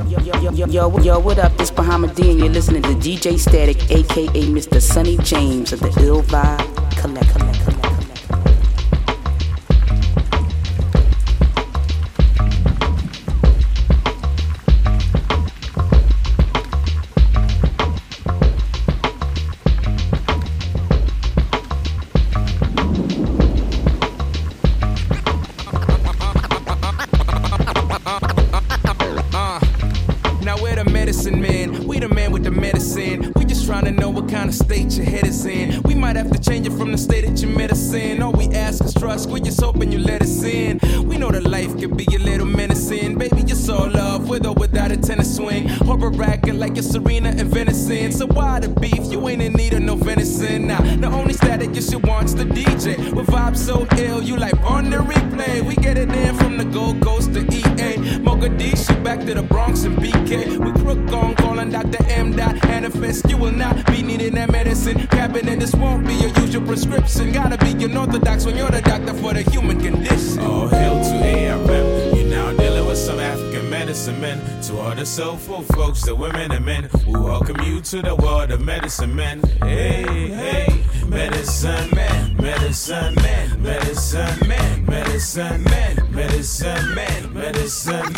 Yo, what up? It's Bahamadia, and you're listening to DJ Static, aka Mr. Sonny James of the Ill Vibe Collect. We're just hoping you let us in. We know that life could be a little menacing. Baby, you're so love, with or without a tennis swing. Horror acting like you're Serena and venison. So why the beef? You ain't in need of no venison. Nah, the only static you should want's the DJ. With vibes so ill, you like on the replay. We get it in from the Gold Coast to EA. Mogadishu back to the Bronx and BK. We crook on calling Dr. M. Manifest, you will not be needing that medicine. Cabinet, this won't be your usual prescription. Gotta be unorthodox when you're the doctor for the human condition. All hail to ARM. You're now dealing with some African medicine men. To all the soulful folks, the women and men, we welcome you to the world of medicine men. Hey, hey, medicine men, medicine men, medicine men, medicine men, medicine men, medicine